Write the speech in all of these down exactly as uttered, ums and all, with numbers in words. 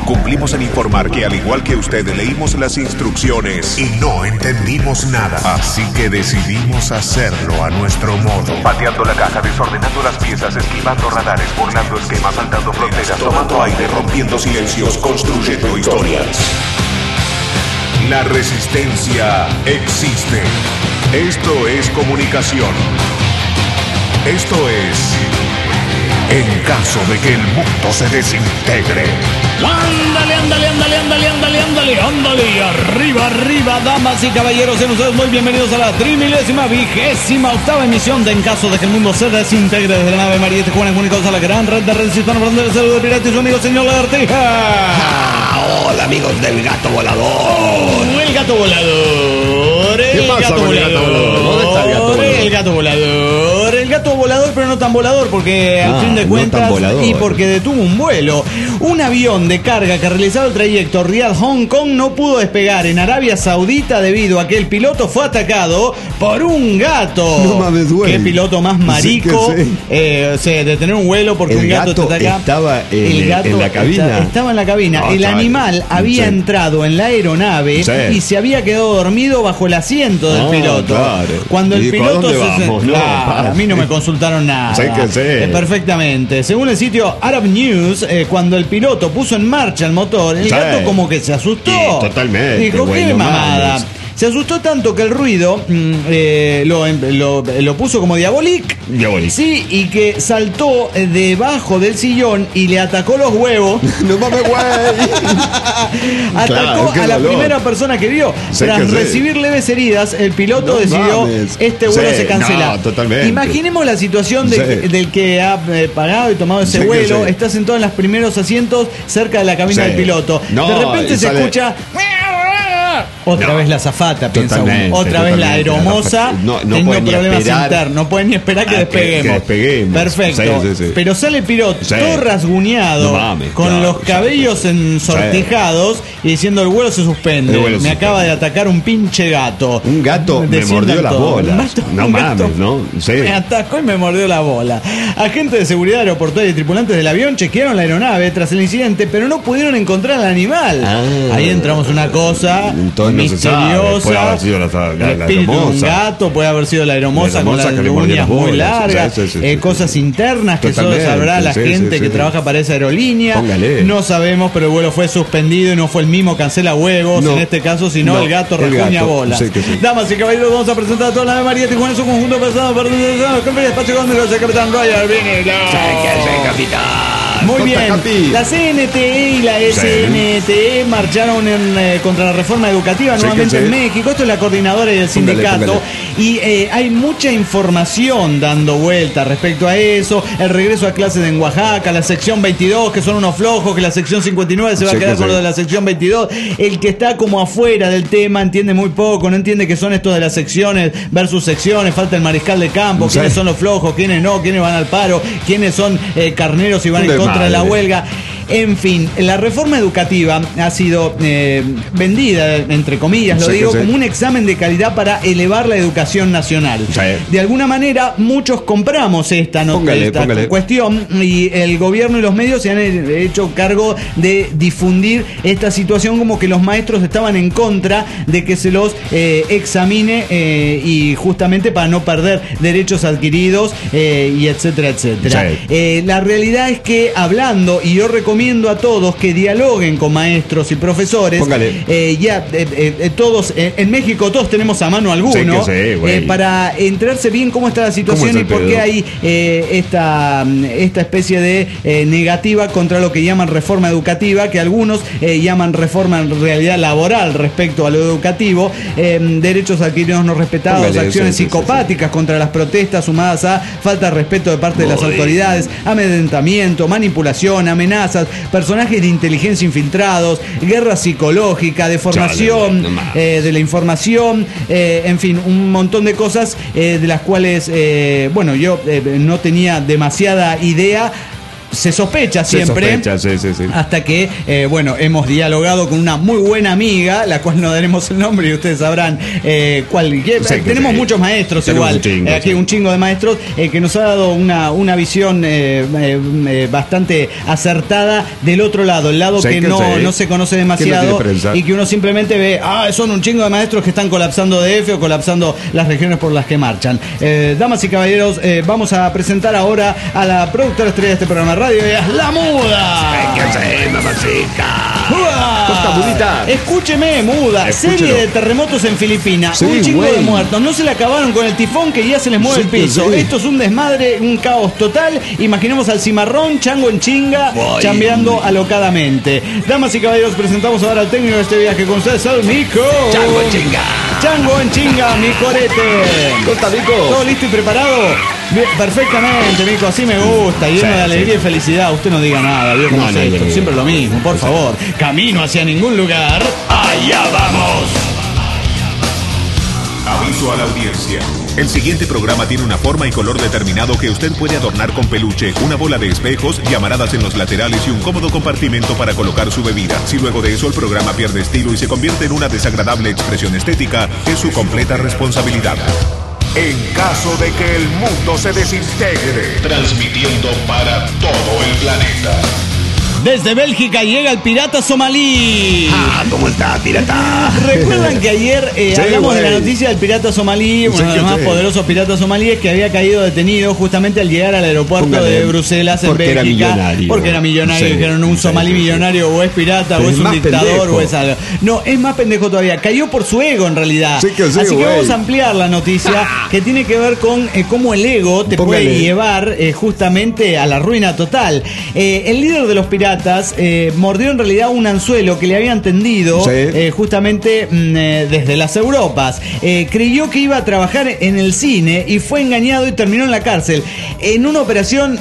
Cumplimos en informar que al igual que usted leímos las instrucciones y no entendimos nada. Así que decidimos hacerlo a nuestro modo. Pateando la caja, desordenando las piezas, esquivando radares, burlando esquemas, saltando fronteras, tomando aire, rompiendo silencios, construyendo historias. La resistencia existe. Esto es comunicación. Esto es... en caso de que el mundo se desintegre. Ándale, ándale, ándale, ándale, ándale, ándale, ándale. Arriba, arriba, damas y caballeros. Sean ustedes muy bienvenidos a la trimilésima, vigésima, octava emisión de En caso de que el mundo se desintegre, desde la nave María Tijuana, comunicados a la gran red de redes hispano hablando del saludo de pirata y su amigo señor Lagartija. Ah, hola amigos del gato volador. Oh, el gato volador. El ¿Qué pasa gato con el gato volador? ¿Dónde está el gato volador? El gato volador. El gato volador, pero no tan volador, porque Ah, al fin de no cuentas, tan volador. y porque detuvo un vuelo. Un avión de carga que realizaba el trayecto Riad-Hong Kong no pudo despegar en Arabia Saudita debido a que el piloto fue atacado por un gato. No mames, güey. Qué piloto más marico. Sí que sí. Eh, o sea, de tener un vuelo porque El un gato, gato te ataca. estaba en- El gato en la cabina. está- estaba en la cabina. No, el chaval. animal había Sí. entrado en la aeronave Sí. y se había quedado dormido bajo el asiento del Ah, piloto. claro. Cuando Y el dijo, ¿a piloto dónde se vamos? No, Claro, a mí no me consultaron nada. Sí que sí. Eh, perfectamente. Según el sitio Arab News, eh, cuando el piloto puso en marcha el motor, el Sí. gato como que se asustó. Sí, totalmente, Dijo, güey, qué no mamada. mames. Se asustó tanto que el ruido mm, eh, lo, lo, lo puso como diabolic. Diabolic. Sí, y que saltó eh, debajo del sillón y le atacó los huevos. No mames, güey. Atacó Claro, qué a la dolor. primera persona que vio. Sé Tras que sí. recibir leves heridas, el piloto No decidió, mames. este vuelo Sí, se cancela. no, totalmente. Imaginemos la situación de- Sí. del que ha eh, pagado y tomado ese Sé que vuelo, sí. está sentado en los primeros asientos cerca de la cabina Sí. del piloto. No, de repente y se sale- escucha... Otra No. vez la azafata, piensa uno. Totalmente, Otra vez la totalmente. aeromoza. No- no tengo puede ni problemas esperar internos. No pueden ni esperar que a que- despeguemos. que despeguemos. Perfecto. Sí, sí, sí. Pero sale el piloto Sí. todo rasguñado, No mames, con claro, los cabellos sí. ensortijados y diciendo el vuelo se suspende. El vuelo Me se acaba suspende. de atacar un pinche gato. Un gato me Desciendan mordió las todos. bolas. Un gato- No un gato mames, ¿no? Sí. Me atacó y me mordió la bola. Agentes de seguridad aeroportuaria y tripulantes del avión chequearon la aeronave tras el incidente, pero no pudieron encontrar al animal. Ah. Ahí entramos una cosa Entonces no se sabe. misteriosa. Puede haber sido la- la- la el espíritu de un aeromoza. gato, puede haber sido la aeromoza, La aeromoza con que las le mordió uñas las muy bolas. largas, Sí, sí, sí, eh, sí, cosas sí. internas que solo Totalmente, sabrá la sí, gente sí, que sí. trabaja para esa aerolínea. Póngale. No sabemos, pero el vuelo fue suspendido y no fue el mismo cancela huevos No. en este caso, sino No, el gato el rajuña gato. bolas. Sí que sí. Damas y caballeros, vamos a presentar a toda la Ave María Tijuana en su conjunto pesado para el espacio con el capitán Roger Vinilo. Muy bien, Capi. la C N T E y la S N T E marcharon en, eh, contra la reforma educativa Sí, nuevamente que en sí. México. Esto es la coordinadora y el Póngale, sindicato. póngale. Y eh, hay mucha información dando vuelta respecto a eso. El regreso a clases en Oaxaca, la sección veintidós, que son unos flojos, que la sección cincuenta y nueve se va Sí, a quedar que con sí. lo de la sección veintidós. El que está como afuera del tema entiende muy poco, no entiende que son estos de las secciones versus secciones. Falta el mariscal de campo, Sí. quiénes son los flojos, quiénes no, quiénes van al paro, quiénes son eh, carneros y van Un en contra de la desmadre. huelga. En fin, la reforma educativa ha sido eh, vendida, entre comillas, lo Sí, que digo, sí. como un examen de calidad para elevar la educación nacional. Sí. De alguna manera, muchos compramos esta, no- Póngale, esta póngale. cuestión y el gobierno y los medios se han eh, hecho cargo de difundir esta situación como que los maestros estaban en contra de que se los eh, examine eh, y justamente para no perder derechos adquiridos eh, y etcétera, etcétera. Sí. Eh, la realidad es que hablando, y yo recomiendo a todos que dialoguen con maestros y profesores, Póngale. eh, ya eh, eh, todos, eh, en México todos tenemos a mano alguno, Sí que sí, güey. eh, para enterarse bien cómo está la situación ¿Cómo y está el por qué pedo? hay eh, esta, esta especie de eh, negativa contra lo que llaman reforma educativa, que algunos eh, llaman reforma en realidad laboral respecto a lo educativo, eh, derechos adquiridos no respetados, Póngale, acciones sí, sí, sí, psicopáticas contra las protestas sumadas a falta de respeto de parte de las Muy autoridades, amedrentamiento, manipulación, amenazas, personajes de inteligencia infiltrados, guerra psicológica, deformación Chale, no mames. eh, de la información, eh, en fin, un montón de cosas eh, de las cuales, eh, bueno, yo eh, no tenía demasiada idea se sospecha Se siempre. sospecha, sí, sí, sí. Hasta que, eh, bueno, hemos dialogado con una muy buena amiga, la cual no daremos el nombre y ustedes sabrán eh, cuál. Que, Sí, que tenemos sí. muchos maestros Tenemos igual, un chingo, eh, aquí sí. un chingo de maestros, eh, que nos ha dado una, una visión eh, eh, eh, bastante acertada del otro lado, el lado Sí, que, que no, sí. no se conoce Que no demasiado tiene prensa. y que uno simplemente ve, ah, son un chingo de maestros que están colapsando D F o colapsando las regiones por las que marchan. Eh, damas y caballeros, eh, vamos a presentar ahora a la productora estrella de este programa de radio, ella es La Muda. ¿Qué haces, mamacita? ¡Muda! Costa Mudita. Escúcheme, Muda. Escúchelo. Serie de terremotos en Filipinas. Sí, un chingo güey. de muertos. No se le acabaron con el tifón que ya se les mueve Sí, el que piso. sí. Esto es un desmadre, un caos total. Imaginemos al cimarrón, chango en chinga, Voy. chambeando alocadamente. Damas y caballeros, presentamos ahora al técnico de este viaje con ustedes, al Mico. Chango en chinga. Chango en chinga, mi corete. ¿Cómo está, Mico? ¿Todo listo y preparado? Bien, perfectamente, Mico, así me gusta, lleno Sí, de alegría sí. y felicidad. Usted no diga nada, ¿vio cómo No, es no, esto? no, no. Siempre lo mismo, por favor. Camino hacia ningún lugar. ¡Allá vamos! Aviso a la audiencia. El siguiente programa tiene una forma y color determinado que usted puede adornar con peluche, una bola de espejos, llamaradas en los laterales y un cómodo compartimento para colocar su bebida. Si luego de eso el programa pierde estilo y se convierte en una desagradable expresión estética, es su completa responsabilidad. En caso de que el mundo se desintegre, transmitiendo para todo el planeta. Desde Bélgica llega el pirata somalí. Ah, ¿cómo está, pirata? ¿Recuerdan que ayer eh, Sí, hablamos de la güey. noticia del pirata somalí, uno Sí, de los que más sí. poderosos piratas somalíes que había caído detenido justamente al llegar al aeropuerto Póngale, de Bruselas en porque era Bélgica? millonario. Porque era millonario. Sí, Dijeron un sí, somalí sí, sí. millonario o es pirata Pero o es es un más dictador pendejo. o es algo. No, es más pendejo todavía. Cayó por su ego en realidad. Sí que sí, Así que güey. vamos a ampliar la noticia que tiene que ver con eh, cómo el ego te Póngale. puede llevar eh, justamente a la ruina total. Eh, el líder de los piratas eh, mordió en realidad un anzuelo que le habían tendido Sí. eh, justamente mm, eh, desde las Europas. Eh, creyó que iba a trabajar en el cine y fue engañado y terminó en la cárcel. En una operación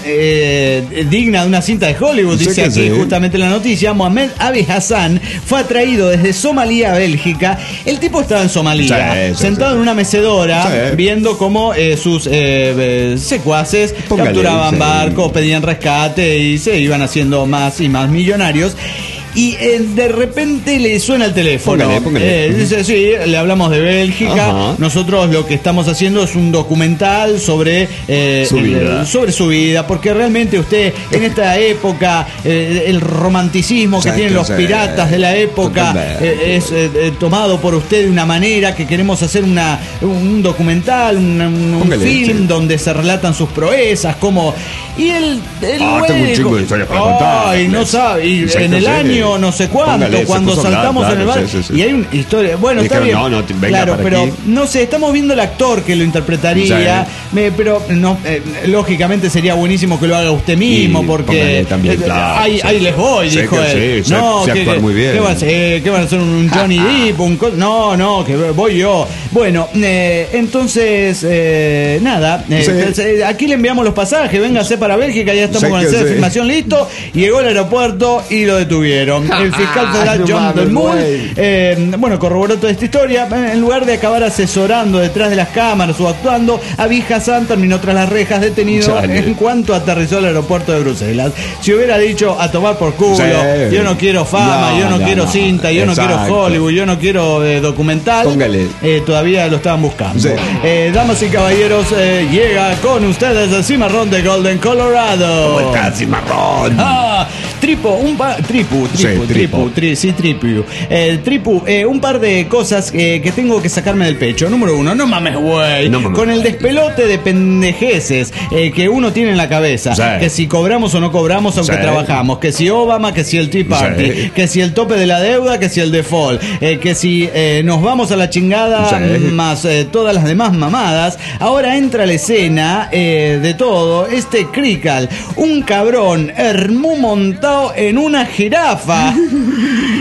eh, digna de una cinta de Hollywood, Sí dice que aquí sí. justamente la noticia. Mohamed Abi Hassan fue atraído desde Somalia a Bélgica. El tipo estaba en Somalia, Sí, sí, sentado sí. en una mecedora, Sí. viendo cómo eh, sus eh, eh, secuaces Póngale, capturaban sí. barcos, pedían rescate y se iban haciendo más y más millonarios. Y eh, de repente le suena el teléfono. Póngale, póngale. Eh, dice, sí, le hablamos de Bélgica. Ajá. Nosotros lo que estamos haciendo es un documental sobre, eh, Su el- vida. sobre su vida. Porque realmente usted, en esta época, eh, el romanticismo que Sí, tienen que los sí. piratas de la época Totalmente. eh, es eh, eh, tomado por usted de una manera que queremos hacer una, un documental, un, un Póngale, film sí. donde se relatan sus proezas, como... Y el, el Ah, güey tengo un dijo, chingo de historias para contar. Ay, no sabe. Y Sí, en que el sí. año no sé cuánto, Póngale, se cuando puso a hablar, saltamos en el claro, bar. sí, sí, sí. Y hay una historia. Bueno, está Dijeron, bien. no, no, te- venga claro, para pero aquí. no sé, estamos viendo el actor que lo interpretaría. Sí. me- pero no, eh, lógicamente sería buenísimo que lo haga usted mismo, Y porque. póngale también, eh, claro, ahí, sí. ahí les voy, Sí dijo que él. sí, sé- no, sé que- actuar que- muy bien. ¿qué van a hacer? ¿Qué van a hacer? ¿Un Johnny Depp? Un co- no, no, que voy yo. Bueno, eh, entonces, eh, nada. eh, Sí. entonces, aquí le enviamos los pasajes. Véngase para Bélgica, ya estamos Sé con el que set de sí. filmación listo. Llegó al aeropuerto y lo detuvieron. El fiscal federal No John mames, Delmour, güey. eh, bueno, corroboró toda esta historia. En lugar de acabar asesorando detrás de las cámaras o actuando, Abi Hassan terminó tras las rejas detenido Chale. en cuanto aterrizó al aeropuerto de Bruselas. Si hubiera dicho a tomar por culo, Sí. yo no quiero fama, No, yo no, no, quiero no. cinta, yo no Exacto. quiero Hollywood, yo no quiero eh, documental, Póngale. eh, todavía lo estaban buscando. Sí. Eh, damas y caballeros, eh, llega con ustedes el cimarrón de Golden, Colorado. ¿Cómo está, cimarrón? Ah, tripo, un par, tripu, tripu, Sí, tripu, tripo. tri- sí, tripu. Eh, tripu, eh, un par de cosas eh, que tengo que sacarme del pecho. Número uno, no mames, güey. No mames, Con el güey. despelote de pendejeces eh, que uno tiene en la cabeza. Sí. Que si cobramos o no cobramos aunque Sí. trabajamos. Que si Obama, que si el Tea Party. Sí. Que si el tope de la deuda, que si el default. Eh, que si eh, nos vamos a la chingada Sí. más eh, todas las demás mamadas. Ahora entra a la escena eh, de todo este Crical, un cabrón hermú montado en una jirafa.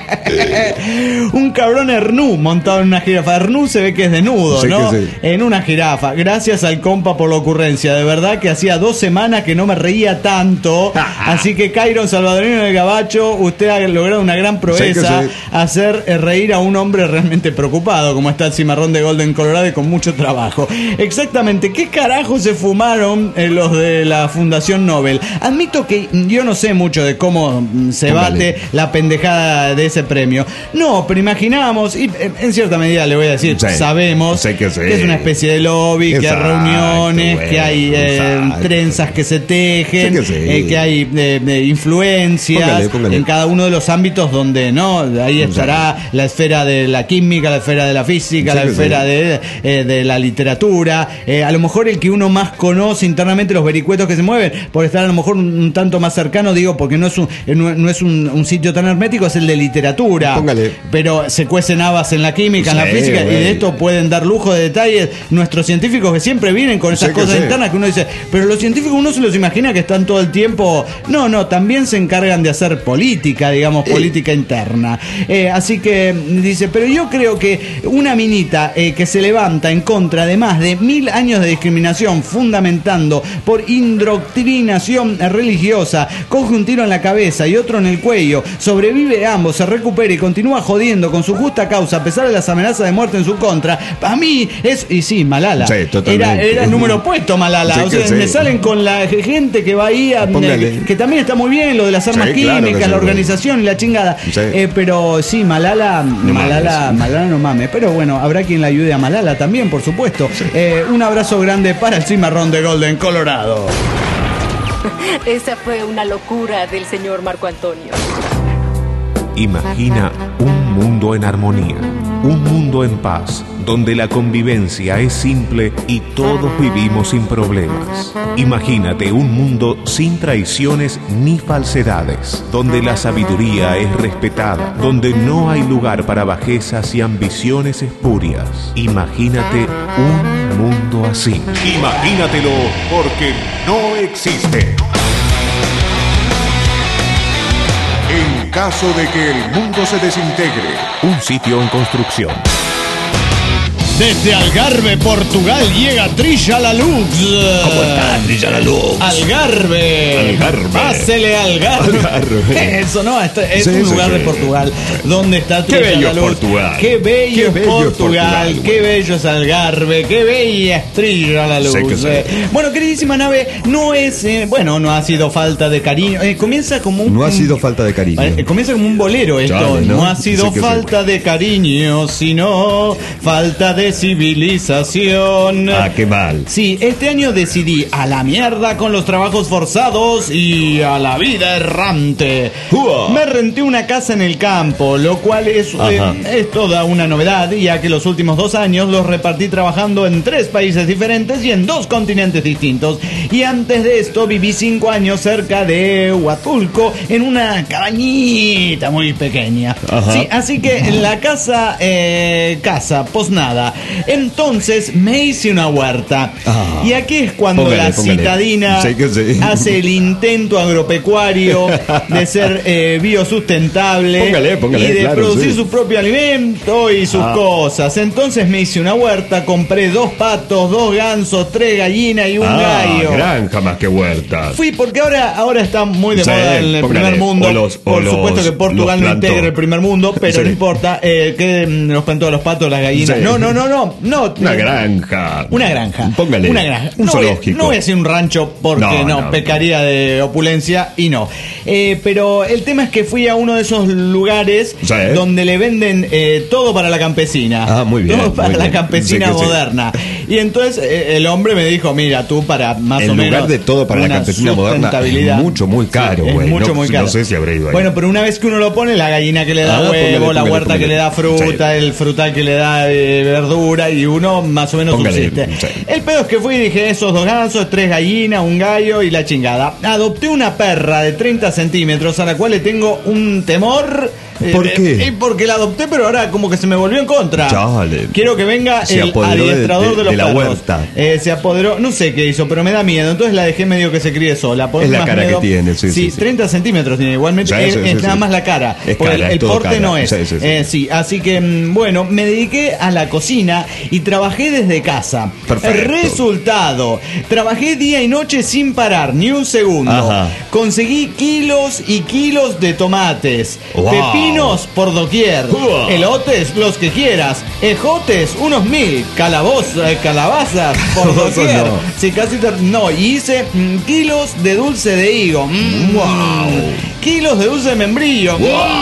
Un cabrón Ernú montado en una jirafa. Ernú se ve que es desnudo, Sí, ¿no? que sí. En una jirafa. Gracias al compa por la ocurrencia. De verdad que hacía dos semanas que no me reía tanto. Así que Cairon Salvadorino del Gabacho, usted ha logrado una gran proeza, Sí, que sí. hacer eh, reír a un hombre realmente preocupado, como está el cimarrón de Golden Colorado y con mucho trabajo. Exactamente, ¿qué carajo se fumaron eh, los de la Fundación Nobel? Admito que yo no sé mucho de cómo mm, se Póngale. bate la pendejada de ese premio. No, pero imaginábamos, y eh, en cierta medida le voy a decir, Sí, sabemos sé que sí. es una especie de lobby, que hay Exacto, reuniones, bueno, que hay eh, exacto. trenzas que se tejen, Sé que sí. eh, que hay eh, eh, influencias Póngale, póngale. en cada uno de los ámbitos donde no, ahí estará la esfera de la química, la esfera de la física, Sí la que esfera sí. de, eh, de la literatura, eh, a lo mejor el que uno más conoce internamente, los vericuetos que se mueven, por estar a lo mejor un, un tanto más cercano, digo, porque no es un, eh, no, no es un, un sitio tan hermético, es el de literatura. Póngale. Pero se cuecen habas en la química, en la Sí, física, y güey. de esto pueden dar lujo de detalles nuestros científicos que siempre vienen con esas Sí que cosas sí. internas que uno dice, pero los científicos uno se los imagina que están todo el tiempo. No, no, también se encargan de hacer política, digamos, Sí. política interna. Eh, así que dice, pero yo creo que una minita eh, que se levanta en contra de más de mil años de discriminación fundamentando por indoctrinación religiosa, coge un tiro en la cabeza y otro en el cuello, sobrevive a ambos, se recupera y continúa jodiendo con su justa causa a pesar de las amenazas de muerte en su contra. Para mí es, y sí, Malala. Sí, totalmente. Era, era el número opuesto, Malala. Sí o sea, que sí. me salen con la gente que va ahí a, Póngale. que también está muy bien lo de las armas Sí, claro que químicas, sí, la güey. organización y la chingada. Sí. Eh, pero sí, Malala, Malala, mames. Malala no mames. Pero bueno, habrá quien la ayude a Malala también, por supuesto. Eh, un abrazo grande para el cimarrón de Golden Colorado. Esa fue una locura del señor Marco Antonio. Imagina un mundo en armonía, un mundo en paz, donde la convivencia es simple y todos vivimos sin problemas. Imagínate un mundo sin traiciones ni falsedades, donde la sabiduría es respetada, donde no hay lugar para bajezas y ambiciones espurias. Imagínate un mundo así. Imagínatelo porque no existe. En caso de que el mundo se desintegre, un sitio en construcción. Desde Algarve, Portugal, llega Trilla la Luz. ¿Cómo está, Trilla la Luz? Algarve. Algarve. Pásele Algarve. Algarve. Eso, ¿no? Esto es Sí, un sí, lugar sí. de Portugal donde está Qué Trilla bello la es Luz. Portugal. Qué bello Qué es bello es Portugal. Portugal, Qué güey. bello es Algarve. Qué bella es Trilla la Luz. Sí que sí. Eh, Bueno, queridísima nave, no es. eh, bueno, no ha sido falta de cariño. Eh, comienza como un. No ha sido falta de cariño. Eh, comienza como un bolero esto. Claro, no, ¿no? ha sido Sí que sí. falta de cariño, sino falta de civilización. Ah, qué mal. Sí, este año decidí a la mierda con los trabajos forzados y a la vida errante. ¡Ua! Me renté una casa en el campo, lo cual es, Ajá. eh, es toda una novedad, ya que los últimos dos años los repartí trabajando en tres países diferentes y en dos continentes distintos. Y antes de esto viví cinco años cerca de Huatulco en una cabañita muy pequeña. Ajá. Sí, así que en la casa, eh, casa, posnada. Entonces me hice una huerta. Ah. Y aquí es cuando Póngale, la póngale. citadina Sí que sí. hace el intento agropecuario de ser eh, biosustentable Póngale, póngale, y de claro, producir sí. su propio alimento y sus Ah. cosas. Entonces me hice una huerta, compré dos patos, dos gansos, tres gallinas y un Ah, gallo. granja más que huerta. Fui porque ahora, ahora está muy de Sí, moda en el póngale, primer mundo. o los- o Por los- supuesto que Portugal los no integra plantó. el primer mundo, pero Sí. no importa. Eh, que mm, los plantó los patos, las gallinas. Sí. No, no, no, no. no Una eh, granja. Una granja. Póngale. Una granja. Un no voy a- zoológico. no voy a decir un rancho porque no, No, no, pecaría de opulencia y no. Eh, pero el tema es que fui a uno de esos lugares Sí. donde le venden eh, todo para la campesina. Ah, muy bien, Todo para muy la bien. campesina Sí que sí. moderna. Y entonces eh, el hombre me dijo, mira, tú para más En o menos... lugar de todo para la una campesina moderna, sustentabilidad. es mucho, muy caro, Sí, es güey. mucho, No- muy no caro. sé si habré ido ahí. Bueno, pero una vez que uno lo pone, la gallina que le da Ah, huevo, póngale, la póngale, huerta que póngale. le da fruta, Sí. el frutal que le da eh, verdura y uno más o menos Póngale, subsiste. sí. El pedo es que fui y dije, esos dos gansos, tres gallinas, un gallo y la chingada. Adopté una perra de treinta centímetros a la cual le tengo un temor ¿Por Eh, qué? eh, porque la adopté, pero ahora como que se me volvió en contra. Chale. Quiero que venga Se el apoderó de- adiestrador de, de- los de la perros. huerta. Eh, se apoderó, no sé qué hizo, pero me da miedo. Entonces la dejé medio que se críe sola. Por Es la más cara que miedo. tiene, sí, sí, sí. treinta centímetros tiene. Igualmente Sí, es, sí, es sí, nada sí. más la cara. Es Porque cara, el, es el todo porte cara. no es. Sí, sí, sí. Eh, sí, así que mm, bueno, me dediqué a la cocina y trabajé desde casa. Perfecto. Resultado, trabajé día y noche sin parar, ni un segundo. Ajá. Conseguí kilos y kilos de tomates, Wow. pepinos por doquier, Wow. elotes los que quieras, ejotes unos mil, calaboz, eh, calabazas por Calabazas doquier. no. Sí, casi ter- no, y hice mm, kilos de dulce de higo. Mm, Wow. Kilos de dulce de membrillo.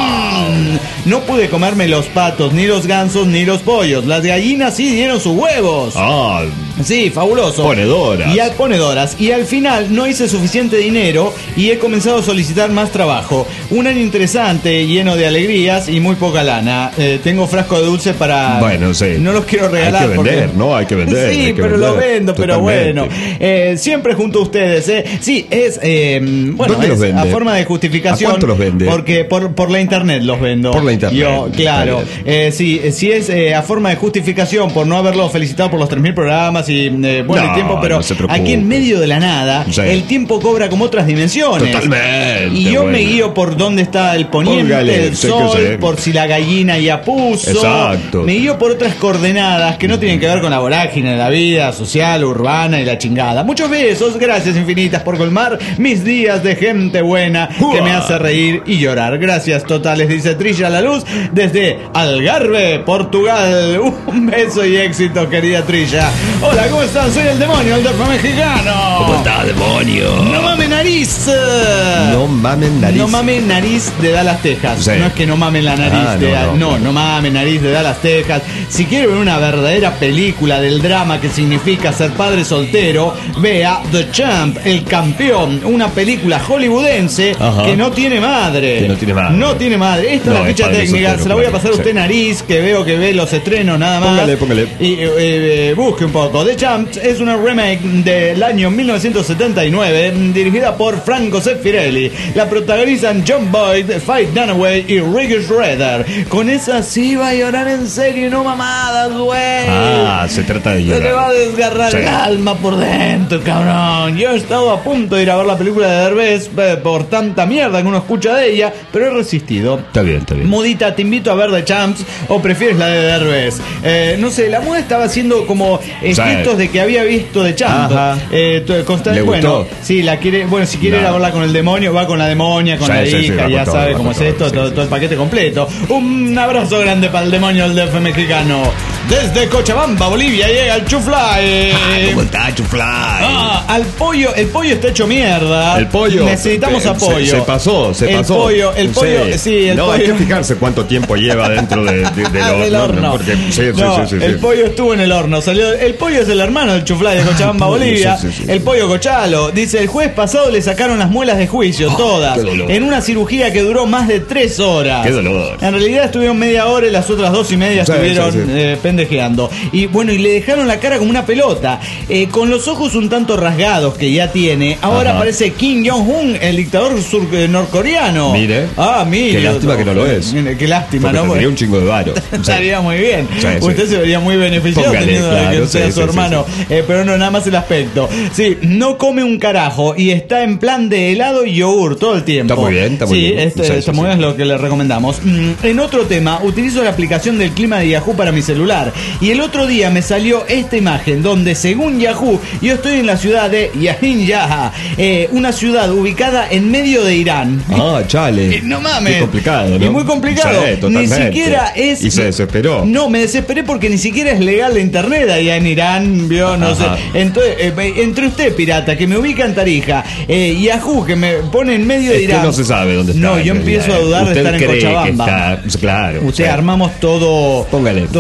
Mm. No pude comerme los patos, ni los gansos, ni los pollos. Las gallinas sí dieron sus huevos. Ah, Sí, fabuloso. Ponedoras. Y al ponedoras. Y al final no hice suficiente dinero y he comenzado a solicitar más trabajo. Un año interesante, lleno de alegrías y muy poca lana. Eh, tengo frasco de dulce para... Bueno, sí. No los quiero regalar. Hay que vender, porque- ¿no? Hay que vender, Sí, hay que pero vender. lo vendo, pero Totalmente. bueno. Eh, siempre junto a ustedes, ¿eh? Sí, es... eh, bueno, ¿Dónde es los vende? a forma de justificación. ¿A cuánto los vende? Porque por, por la internet los vendo. Por la internet, Yo, claro. está Eh, sí, si es eh, a forma de justificación por no haberlo felicitado por los tres mil programas y eh, bueno, No, el tiempo, pero no se preocupe. aquí en medio de la nada, Sí. el tiempo cobra como otras dimensiones. Totalmente, Y yo me bueno. guío por dónde está el poniente, Póngale, el sé que sol, sé. por si la gallina ya puso. Exacto. Me guío por otras coordenadas que no tienen que ver con la vorágine de la vida social, urbana y la chingada. Muchos besos, gracias infinitas por colmar mis días de gente buena que me hace reír y llorar. Gracias totales, dice Trilla La Luz desde Algarve, Portugal. Un beso y éxito, querida Trilla. Hola, ¿cómo están? Soy el demonio, el demonio mexicano. ¿Cómo está, demonio? No mames nariz. No mamen nariz. No mames nariz de Dallas, Texas. Sí. No es que no mamen la nariz Ah, de no, no, no, no, no. mames nariz de Dallas, Texas. Si quiere ver una verdadera película del drama que significa ser padre soltero, vea The Champ, El Campeón, una película hollywoodense Ajá. que no tiene madre. Que no tiene madre. No tiene madre. Esta No, es la es ficha padre técnica. soltero, Se la voy a pasar a claro. usted, Sí. nariz, que veo que ve los estrenos nada más. Póngale, póngale. Y eh, eh, busque un poco. The Champ es una remake del año mil novecientos setenta y nueve, dirigida por Franco Zeffirelli. La protagonizan John Boyd, Faith Dunaway y Ricky Schroeder. Con esa sí va a llorar en serio y no mamadas, güey. Ah, se trata de Se llorar. te va a desgarrar Sí. el alma por dentro, cabrón. Yo he estado a punto de ir a ver la película de Derbez eh, por tanta mierda que uno escucha de ella, pero he resistido. Está bien, está bien. Modita, te invito a ver The Champs o prefieres la de Derbez. Eh, no sé, la moda estaba haciendo como escritos de que había visto The Champs. Ajá. Eh, tu- constan- ¿Le bueno, gustó? sí, la quiere, bueno, si quiere No. ir a verla con el demonio, va con la demonia, con Sí, la sí, sí, hija, va ya con todo, sabe va cómo con es todo, esto, sí, todo, sí. todo el paquete completo. Un abrazo grande para el demonio del D F mexicano. Desde Cochabamba, Bolivia, llega el Chufly. ¿Cómo está, Chufly? Ah, al pollo, el pollo está hecho mierda. El pollo. Necesitamos se- apoyo. Se, se pasó, se el pasó. Pollo, el pollo, sí, el no, pollo. hay que fijarse cuánto tiempo lleva dentro de, de- del Ah, horno. del horno. Porque, sí, sí, No, sí, sí, sí. el pollo estuvo en el horno. Salió, el pollo es el hermano del Chuflay de Cochabamba, El pollo, Bolivia. sí, sí, sí. El pollo Cochalo. Dice, el jueves pasado le sacaron las muelas de juicio, todas. qué dolor. En una cirugía que duró más de tres horas. Qué dolor. En realidad estuvieron media hora y las otras dos y media Sí, estuvieron sí, sí. eh, pendejeando. Y bueno, y le dejaron la cara como una pelota. Eh, con los ojos un tanto rasgados que ya tiene. Ahora Ajá. aparece Kim Jong-un, el dictador sur- eh, norcoreano. Mire. Ah, mire. Qué lástima que no lo es. Qué lástima, Porque ¿no? tendría un chingo de varo. Estaría muy bien. Sí, sí. Usted se vería muy beneficiado Póngale, teniendo a claro, que sea sí, su sí, hermano. sí, Eh, pero no, nada más el aspecto. Sí, no come un carajo y está en plan de helado y yogur todo el tiempo. Está muy bien, está muy sí, bien. Este, Sí, sí, está muy sí. bien, es lo que le recomendamos. Mm, en otro tema, utilizo la aplicación del clima de Yahoo para mi celular. Y el otro día me salió esta imagen donde, según Yahoo, yo estoy en la ciudad de Yahin Yaha, eh, una ciudad ubicada en medio de Irán. Ah, chale. Eh, No mames. Qué complicado, ¿no? Y muy complicado. Sí, ni totalmente. siquiera es. Y se desesperó. No, me desesperé porque ni siquiera es legal la internet allá en Irán, vio, no Ajá. sé. Entonces, eh, entre usted, pirata, que me ubica en Tarija, eh, y Yahoo, que me pone en medio de Es que Irán. no se sabe dónde está. No, yo en empiezo a realidad. dudar de Usted estar en cree que Cochabamba. está- claro. Usted sí. armamos todo, Póngale. todo un sistema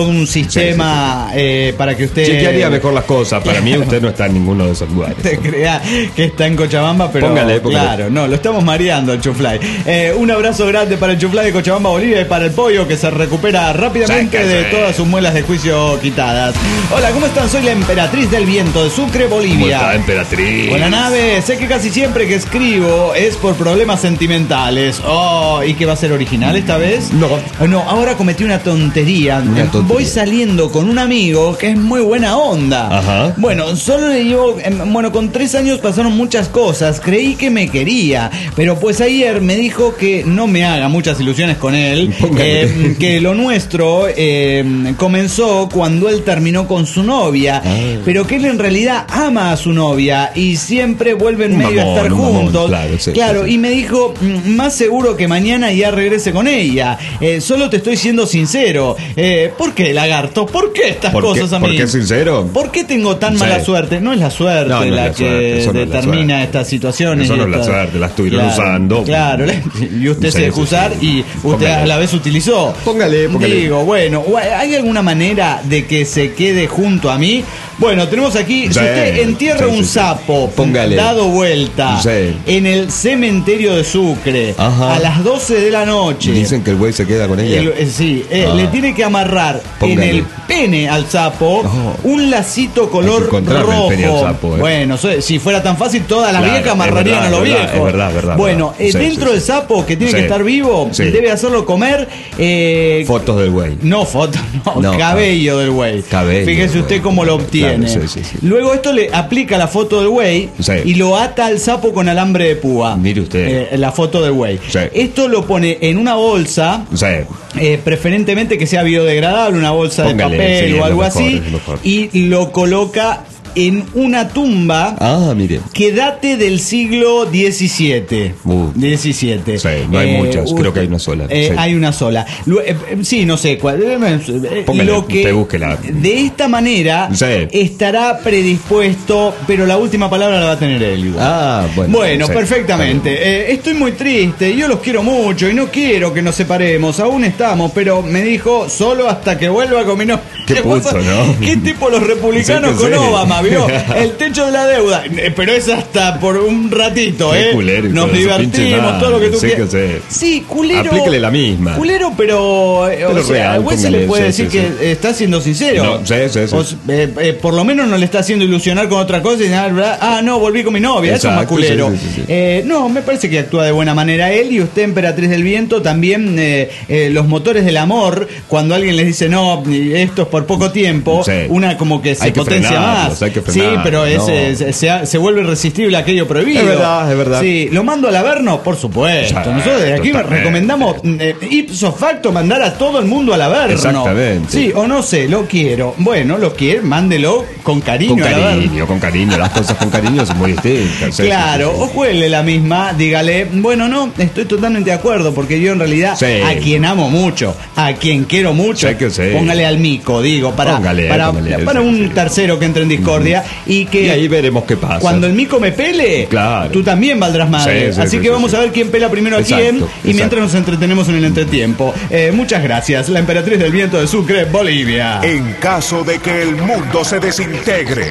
Sí, tema sí, sí. Eh, para que usted chequearía mejor las cosas. Para mí usted no está en ninguno de esos lugares. Te crea que está en Cochabamba, pero Póngale, póngale. claro, no, lo estamos mareando al Chuflay. Eh, un abrazo grande para el Chuflay de Cochabamba, Bolivia, y para el pollo que se recupera rápidamente Sí, de sí. todas sus muelas de juicio quitadas. Hola, ¿cómo están? Soy la emperatriz del viento de Sucre, ¿Cómo Bolivia. está, emperatriz? Buena nave, sé que casi siempre que escribo es por problemas sentimentales. Oh, ¿y qué va a ser original esta vez? No. No, ahora cometí una tontería. Una tontería. Voy saliendo con un amigo que es muy buena onda. Ajá. Bueno, solo le llevo, em, bueno, con tres años pasaron muchas cosas. Creí que me quería, pero pues ayer me dijo que no me haga muchas ilusiones con él. Póngale. eh, que lo nuestro eh, comenzó cuando él terminó con su novia, Ah. pero que él en realidad ama a su novia y siempre vuelven Un medio a mamón, estar un mamón, juntos. claro, sí, claro, sí, sí. y me dijo, "Mm, más seguro que mañana ya regrese con ella. Eh, solo te estoy siendo sincero. Eh, ¿Por qué, lagarto? ¿Por qué estas ¿Por qué- cosas a mí? por qué sincero? ¿Por qué tengo tan Sí. mala suerte? No es la suerte No, no es la la que suerte, eso no es la determina suerte. estas situaciones. Eso y no es la estas- suerte, la estuvieron Claro, usando. Claro, y usted Sí, se dejó sí, usar sí. y usted Póngale. a la vez utilizó. Póngale, póngale. Digo, bueno, ¿hay alguna manera de que se quede junto a mí? Bueno, tenemos aquí, si Sí, usted entierra sí, sí, un sí. sapo Póngale. dado vuelta Sí. en el cementerio de Sucre Ajá. a las doce de la noche. Dicen que el güey se queda con ella. El- eh, sí, eh, Ah. le tiene que amarrar Póngale. en el pene al sapo Oh. un lacito color encontrarle el rojo. pene al sapo, eh. Bueno, so- si fuera tan fácil, todas las Claro, viejas es amarrarían verdad, a los es verdad, viejos. es verdad, es verdad, Bueno, verdad. eh, Sí, dentro sí, del sí. sapo, que tiene Sí. que estar vivo, Sí. debe hacerlo comer. eh, Fotos del güey. no fotos, no, No, cabello del güey. cabello Fíjese del usted güey. cómo lo obtiene. Claro, sí, sí, sí. Luego esto le aplica la foto del güey Sí. y lo ata al sapo con alambre de púa. Mire usted. Eh, la foto del güey. Sí. Esto lo pone en una bolsa. O sea, Eh, preferentemente que sea biodegradable, una bolsa Póngale, de papel sí, o es lo algo mejor, así, es lo mejor. y lo coloca en una tumba ah, mire. que date del siglo diecisiete. Uh. diecisiete. Sí, no hay muchas, creo que hay una sola. eh, Sí. Hay una sola. Lu- eh, eh, sí, no sé cuál. eh, eh, Póngale, lo que usted búsquela. de esta manera Sí. estará predispuesto, pero la última palabra la va a tener él igual. Ah, bueno. Bueno, sí, perfectamente. Eh, estoy muy triste, yo los quiero mucho y no quiero que nos separemos. Aún estamos, pero me dijo solo hasta que vuelva con mi novia. Qué puto, ¿no? ¿Qué tipo los republicanos Sí que con sí. Obama, vio? El techo de la deuda. Eh, Pero es hasta por un ratito, Qué ¿eh? culero, hijo Nos de su pinche divertimos, madre. todo lo que tú Sí quieras. que sí. Sí, culero. Aplíquele la misma. Culero, pero. eh, Pero o sea, real, al güey se póngale, le puede sí, decir sí, que está siendo sincero. No, sí, sí, sí. O s- eh, eh, por lo menos no le está haciendo ilusionar con otra cosa y nada, ¿verdad? Ah, no, volví con mi novia, eso es más Exacto, culero. sí, sí, sí, sí. Eh, no, me parece que actúa de buena manera él y usted, Emperatriz del Viento, también eh, eh, los motores del amor, cuando alguien les dice no, esto es por poco tiempo, Sí. una como que se Hay que potencia frenarlos, más. hay que sí, frenarlos, pero es, no. eh, se, se- se vuelve irresistible aquello prohibido. Es verdad, es verdad. Sí, ¿lo mando al Averno? Por supuesto. Sí, Nosotros desde aquí totalmente. recomendamos eh, ipso facto mandar a todo el mundo al Averno. Exactamente. Sí, o no sé, lo quiero. Bueno, lo quiere, mándelo con cariño Con al Averno. cariño, con cariño. Las cosas con cariño son muy distintas. sí, Claro, sí, sí, o jueguele la misma, dígale, bueno, no, estoy totalmente de acuerdo, porque yo en realidad Sí. a quien amo mucho, a quien quiero mucho, Sí que sí. póngale al mico, digo, para, Póngale, para, póngale, para sí, un sí. tercero que entre en discordia y que Y ahí veremos qué pasa. cuando el mico me pele, Claro. tú también valdrás madre. Sí, sí, Así sí, que sí, vamos sí. a ver quién pela primero a Exacto, quién y exacto. mientras nos entretenemos en el entretiempo. Eh, muchas gracias, la Emperatriz del Viento de Sucre, Bolivia. En caso de que el mundo se desintegre.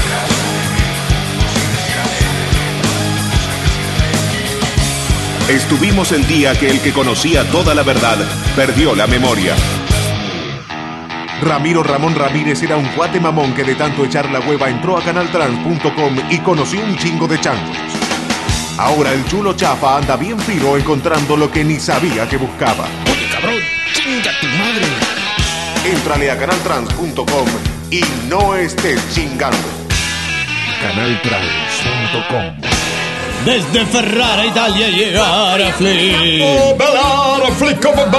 Estuvimos el día que el que conocía toda la verdad perdió la memoria. Ramiro Ramón Ramírez era un cuate mamón que de tanto echar la hueva entró a canal trans punto com y conoció un chingo de changos. Ahora el chulo chafa anda bien fino encontrando lo que ni sabía que buscaba. Oye, cabrón, chinga tu madre. Éntrale a canal trans punto com y no estés chingando. canal trans punto com. Desde Ferrara, Italia, llegar a Flick. Bellare, flick of a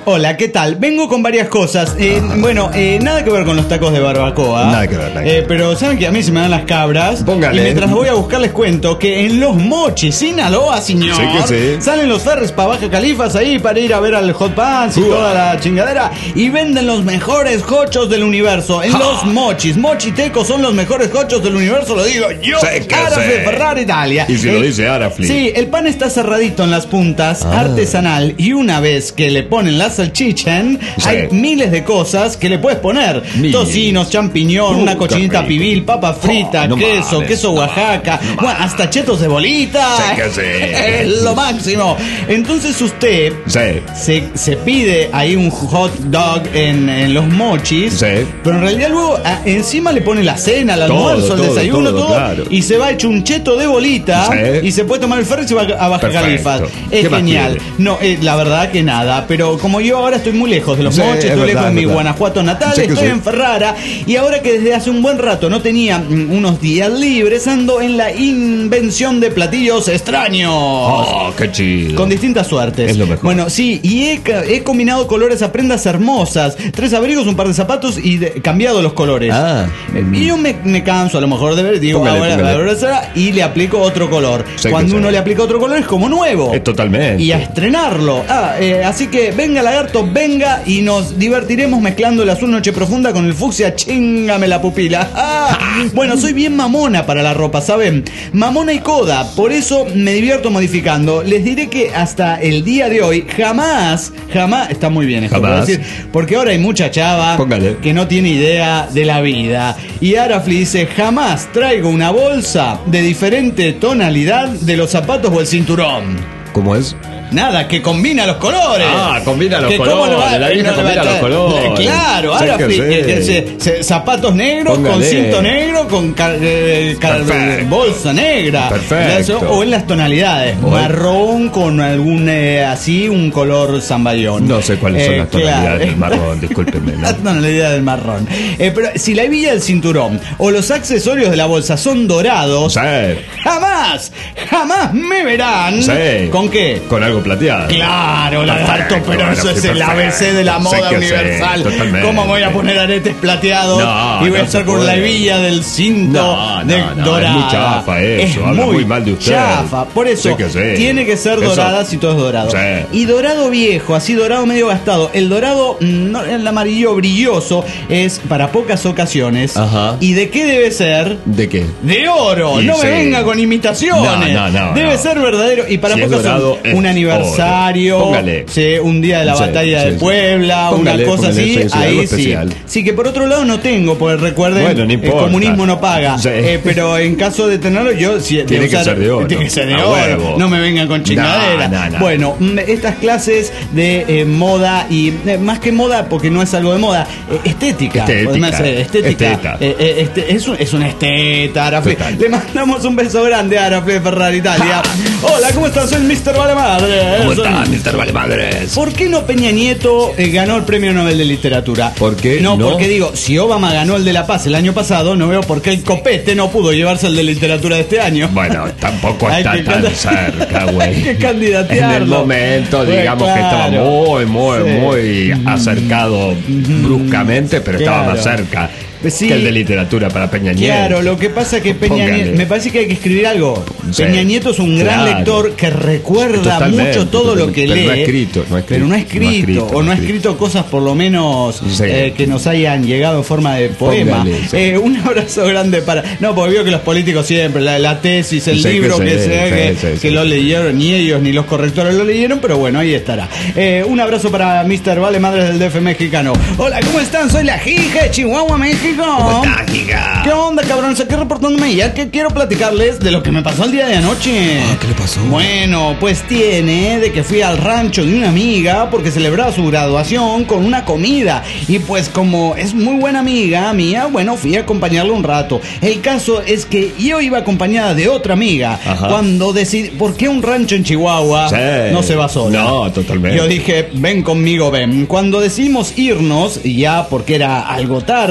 Hola, ¿qué tal? Vengo con varias cosas. Eh, bueno, eh, nada que ver con los tacos de barbacoa. Nada que ver, nada que Eh, ver. pero saben que a mí se me dan las cabras. Póngale. Y mientras voy a buscar les cuento que en Los Mochis, Sinaloa, señor, Sí que sí. salen los ferries para Baja Califas ahí para ir a ver al Hot Pants y Uah. toda la chingadera. Y venden los mejores hochos del universo. En Ja. Los Mochis. Mochitecos son los mejores hochos del universo, lo digo yo. Sí que Arafle sí. Ferrari Italia. Y si lo El- dice Arafli. Sí, el pan está cerradito en las puntas, Ah. artesanal. Y una vez que le ponen la salchicha, Sí. hay miles de cosas que le puedes poner. Miles. Tocinos, champiñón, Uh, una qué cochinita rico. pibil, papa frita, Oh, no queso, mames, queso no Oaxaca, mames, no bueno, hasta chetos de bolita. Sí que sí. Es lo máximo. Entonces usted Sí. se, se pide ahí un hot dog en, en Los Mochis, Sí. pero en realidad luego a- encima le pone la cena, el Todo, almuerzo, el todo, desayuno, todo, todo, claro. y se va hecho un cheto de bolita Sí. y se puede tomar el ferry y se va a Baja Perfecto. Califas. ¿Qué Es más genial. quiere? No, eh, la verdad que nada, pero como yo ahora estoy muy lejos de Los Sí, Mochis, es estoy verdad, lejos de es mi verdad. Guanajuato natal, Sí que estoy sí. en Ferrara, y ahora que desde hace un buen rato no tenía mm, unos días libres, ando en la invención de platillos extraños. Oh, qué chido. Con distintas suertes. Es lo mejor. Bueno, sí, y he, ca- he combinado colores a prendas hermosas. Tres abrigos, un par de zapatos y de- cambiado los colores. Ah. Y yo me, me canso a lo mejor de ver, digo, Póngale, ahora, póngale. ahora será, y le aplico otro color. Sé que Cuando sé. uno le aplica otro color es como nuevo. Es totalmente. Y a estrenarlo. Ah, eh, así que venga lagarto, venga y nos divertiremos mezclando el azul noche profunda con el fucsia, chingame la pupila. Ah, bueno, soy bien mamona para la ropa, ¿saben? Mamona y coda, por eso me divierto modificando. Les diré que hasta el día de hoy jamás, jamás, está muy bien esto, Jamás. puedo decir, porque ahora hay mucha chava Póngale. que no tiene idea de la vida. Y Arafli dice, jamás traigo una bolsa de diferente tonalidad de los zapatos o el cinturón. ¿Cómo es? Nada, que combina los colores. Ah, combina los Que cómo colores, no va- la vieja no le va a combina los traer- colores. Claro, Sí ahora que fli- sí. que- que se- se- zapatos negros con Póngale. cinto negro con car- eh, car- Perfecto. bolsa negra. Perfecto. Eso, o en las tonalidades, O en- marrón con algún eh, así un color zamballón. No sé cuáles son Eh, las tonalidades claro. del marrón, discúlpenme. ¿no? La tonalidad del marrón. Eh, pero si la hebilla del cinturón o los accesorios de la bolsa son dorados, Sí. jamás, jamás me verán. Sí. ¿Con qué? Con algo plateado. Claro, lagarto, Perfecto, pero eso bueno, es el perfecto. A B C de la Sí moda que sí, universal. totalmente. ¿Cómo voy a poner aretes plateados No, y voy a no estar se con puede. la hebilla del cinto No, de no, no, dorada? es muy chafa eso, habla muy mal de usted. Chafa, por eso Sí que sí. tiene que ser Eso- dorada si todo es dorado. Sí. Y dorado viejo, así dorado medio gastado. El dorado, mm, no, el amarillo brilloso es para pocas ocasiones. Ajá. ¿Y de qué debe ser? ¿De qué? De oro, Y no sí. me venga con imitaciones. No, no, no, Debe no. ser verdadero. Y para Si es pocas dorado, son es un aniversario, oro. Póngale. sí, un día de la Sí, batalla sí, de sí. Puebla, Póngale, una cosa póngale, así, sí, sí, algo ahí sí. especial. Sí, que por otro lado no tengo, porque recuerden, Bueno, no el importa. comunismo no paga. Sí. Eh, pero en caso de tenerlo, yo si, de Tiene que ser de oro. Tiene que ser de A oro. huevo. No me vengan con chingadera. No, no, no. Bueno, mm, estas clases de eh, moda y eh, más que moda, porque no es algo de moda, eh, estética. Estética. podemos decir, estética. Esteta. Eh, eh, este, es, un, es una esteta, Arafle. Total. Le mandamos un beso grande a Arafle Ferrari Italia. Hola, ¿cómo estás? Soy mister Valemadre. ¿Cómo Soy- está, mister Valemadres? ¿Por qué no Peña Nieto eh, ganó el premio Nobel de Literatura? ¿Por qué No, no? porque digo, si Obama ganó el de la Paz el año pasado, no veo por qué el copete no pudo llevarse el de literatura de este año. Bueno, tampoco Hay está que tan canda- cerca, Hay güey. que candidatearlo. En el momento, Pues, digamos que estaba claro. muy, muy, Sí. muy acercado bruscamente, pero estaba Claro. más cerca Pues sí. que el de literatura para Peña Nieto. Claro, lo que pasa es que Peña Póngale. Nieto, me parece que hay que escribir algo. Sí. Peña Nieto es un gran Claro. lector que recuerda Totalmente, mucho todo lo totalmente. que Pero lee. no ha escrito, no ha escrito, Pero no ha no ha escrito, escrito, o no no ha ha escrito cosas por lo menos Sí. eh, que nos hayan llegado en forma de poema. Póngale, sí. Eh, un abrazo grande para. No, porque veo que los políticos siempre, la, la tesis, el Sí, que libro que, sí, sea, sí, que, sí, que sí, lo sí. leyeron, ni ellos ni los correctores lo leyeron, pero bueno, ahí estará. Eh, un abrazo para mister Vale Madres del D F mexicano. Hola, ¿cómo están? Soy la Jija de Chihuahua, México. ¿Cómo está, giga? ¿Qué onda, cabrones? Aquí reportándome ya que quiero platicarles de lo que me pasó el día de anoche. Ah, ¿qué le pasó? Bueno, pues tiene de que fui al rancho de una amiga porque celebraba su graduación con una comida. Y pues como es muy buena amiga mía, bueno, fui a acompañarla un rato. El caso es que yo iba acompañada de otra amiga. Ajá. Cuando decidí, ¿por qué un rancho en Chihuahua Sí. no se va sola? No, totalmente. Yo dije, ven conmigo, ven. Cuando decidimos irnos, ya porque era algo tarde,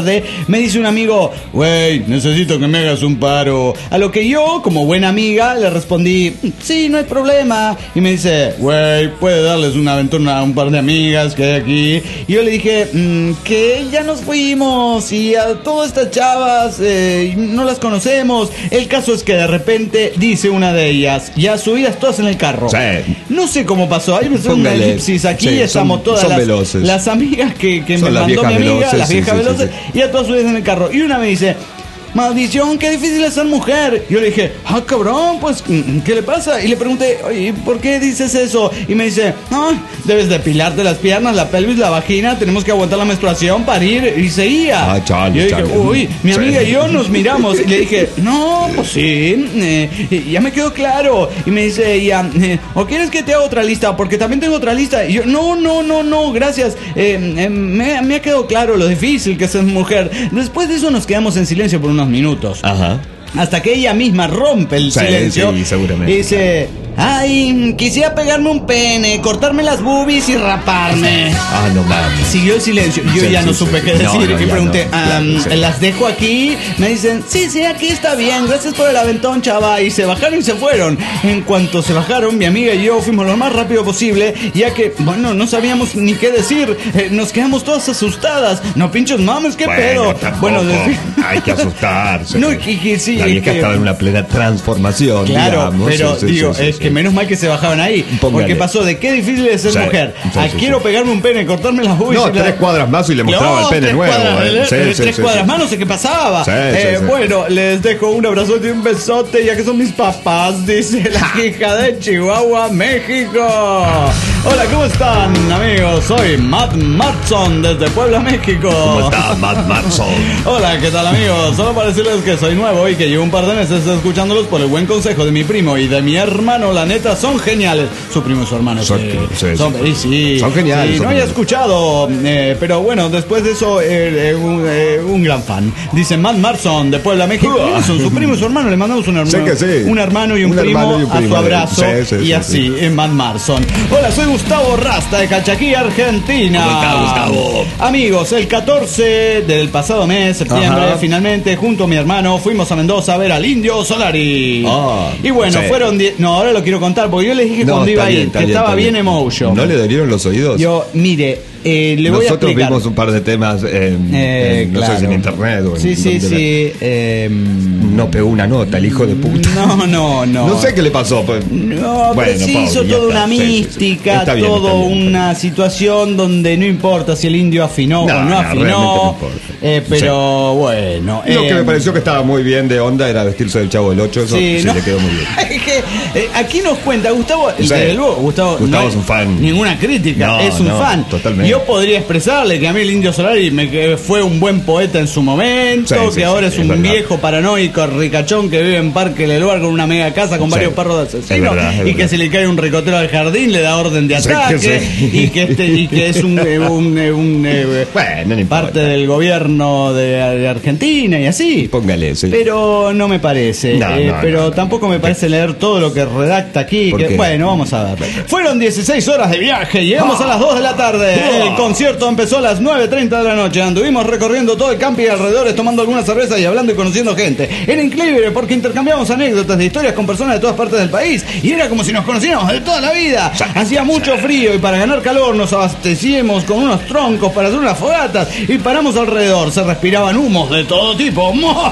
Me dice un amigo, güey, necesito que me hagas un paro. A lo que yo, como buena amiga, le respondí, sí, no hay problema. Y me dice, güey, puede darles una aventura a un par de amigas que hay aquí. Y yo le dije, mmm, que ya nos fuimos y a todas estas chavas eh, no las conocemos. El caso es que de repente dice una de ellas, ya subidas todas en el carro. Sí. No sé cómo pasó, hay una elipsis aquí, sí, estamos son, todas son las, veloces. las amigas que, que Son me las mandó mi viejas amiga, veloces, las sí, viejas sí, sí, veloces, sí. y a todas subidas en el carro. Y una me dice, maldición, qué difícil es ser mujer. Yo le dije, ah, cabrón, pues, ¿qué le pasa? Y le pregunté, oye, ¿por qué dices eso? Y me dice, ah, debes depilarte las piernas, la pelvis, la vagina, tenemos que aguantar la menstruación, parir, y seguía. Ah, chale, y yo dije, chale. uy, mi amiga Sí. y yo nos miramos. Y le dije, no, pues sí, eh, ya me quedó claro. Y me dice ella, eh, ¿o quieres que te haga otra lista? Porque también tengo otra lista. Y yo, no, no, no, no, gracias. Eh, eh, me, me ha quedado claro lo difícil que es ser mujer. Después de eso nos quedamos en silencio por unos minutos. Ajá. Hasta que ella misma rompe el Sí, silencio. sí, seguramente. Y dice, ay, quisiera pegarme un pene, cortarme las boobies y raparme. Ah, no mames. Siguió el silencio. Yo Sí, ya sí, no sí, supe sí. qué decir. No, no, y ya pregunté, no. Claro, "Am, sí. ¿las dejo aquí?" Me dicen, sí, sí, aquí está bien. Gracias por el aventón, chava. Y se bajaron y se fueron. En cuanto se bajaron, mi amiga y yo fuimos lo más rápido posible, ya que, bueno, no sabíamos ni qué decir. Eh, nos quedamos todas asustadas. No, pinchos mames, qué Bueno, pedo. tampoco. Bueno, de- Hay que asustarse. No, que- que sí, La vieja que- estaba en una plena transformación. Claro, digamos. pero Sí, sí, digo, sí, sí, es sí. que menos mal que se bajaban ahí. Póngale. Porque pasó de qué difícil es ser Sí, mujer sí, a sí, quiero sí. pegarme un pene, cortarme las boobies. No, y la- tres cuadras más y le mostraba No, el pene tres nuevo. Cuadras, eh. eh, Sí, eh, sí, tres sí, cuadras sí. más, no sé qué pasaba. Sí, sí, Eh, sí. Bueno, les dejo un abrazote y un besote, ya que son mis papás, dice la hija de Chihuahua, México. Hola, ¿cómo están, amigos? Soy Matt Matson desde Puebla, México. ¿Cómo está Matt Matson? Hola, ¿qué tal, amigos? Solo para decirles que soy nuevo y que llevo un par de meses escuchándolos por el buen consejo de mi primo y de mi hermano. La neta, son geniales. Su primo y su hermano. Son- sí. sí, sí. Son, y sí, Son geniales, sí, son no había geniales. escuchado, eh, pero bueno, después de eso, eh, eh, un, eh, un gran fan. Dice Matt Marson de Puebla, México. Uh. Son su primo y su hermano. Le mandamos un hermano, Sí que sí. un hermano y un, Un primo, hermano y un a primo su de- abrazo. sí, sí, y sí, así, sí. en Matt Marson. Hola, soy Gustavo Rasta de Cachaquí, Argentina. ¿Cómo está, Gustavo? Amigos, el catorce del pasado mes, septiembre, Ajá. finalmente, junto a mi hermano, fuimos a Mendoza a ver al Indio Solari. Ah, y bueno, sí. fueron die- no, ahora lo quiero contar, porque yo les dije No, cuando iba está a ir, bien, está que bien, estaba está bien, bien. emotion. ¿No le dolieron los oídos? Yo, mire, eh, le voy a Nosotros explicar. vimos un par de temas en, Eh, en, no claro. sé si en internet o en Sí, sí, donde sí. eh, no pegó una nota el hijo de puta. No, no, no. No sé qué le pasó. Pues. No, Bueno, pero se pobre, hizo ya toda está. una Sí, sí, sí. mística, Está bien, todo está bien, está bien. una situación donde no importa si el indio afinó No, o no no, afinó. realmente no importa. eh, pero bueno. Lo eh, que me pareció que estaba muy bien de onda era vestirse del Chavo del Ocho. Eso sí, no. le quedó muy bien. Es que, eh, aquí nos cuenta Gustavo, Sí. desde luego, Gustavo, Gustavo no es un fan. Ninguna crítica, No, es un no, fan. totalmente. Yo podría expresarle que a mí el Indio Solari me que fue un buen poeta en su momento, Sí, que sí, ahora sí, es es un verdad. viejo paranoico ricachón que vive en Parque Leluar con una mega casa con Sí, varios perros de asesinos, es verdad, es y que verdad. se le cae un ricotero al jardín le da orden de Sí, que ataque sí. y que este y que es un, eh, un, eh, un, eh, Bueno, no importa. parte del gobierno de, de Argentina y así. Póngale, sí. Pero no me parece. No, eh, no, pero no, no. tampoco me parece leer todo lo que redacta aquí. ¿Por que- qué? bueno, vamos a ver. Fueron dieciséis horas de viaje. Llegamos a las dos de la tarde. Ah. El concierto empezó a las nueve treinta de la noche. Anduvimos recorriendo todo el camping y alrededores, tomando algunas cervezas y hablando y conociendo gente. Era increíble porque intercambiamos anécdotas de historias con personas de todas partes del país. Y era como si nos conociéramos de toda la vida. Hacía mucho frío y para ganar calor nos abastecimos con unos troncos para hacer unas fogatas y paramos alrededor. Se respiraban humos de todo tipo.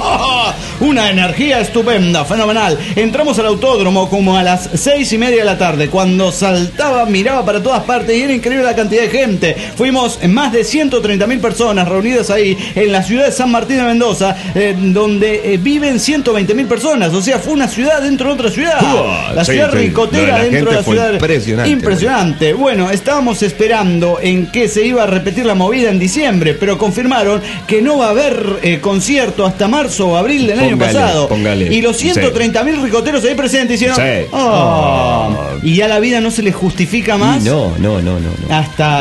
Una energía estupenda, fenomenal. Entramos al autódromo como a las seis y media de la tarde. Cuando saltaba, miraba para todas partes y era increíble la cantidad de gente. Fuimos más de ciento treinta mil personas reunidas ahí en la ciudad de San Martín de Mendoza, eh, donde eh, viven ciento veinte mil personas. O sea, fue una ciudad dentro de otra ciudad. Uh, la sí, ciudad sí. ricotera Lo de la dentro de gente la fue ciudad. impresionante, Impresionante. Bueno, estábamos esperando en que se iba a repetir la movida en diciembre, pero confirmaron que no va a haber eh, concierto hasta marzo o abril del año Póngale, pasado. póngale. Y los ciento treinta mil ricoteros ahí presentes hicieron. Sí. "Oh". Y ya la vida no se les justifica más Y no, no, no, no. no. hasta, hasta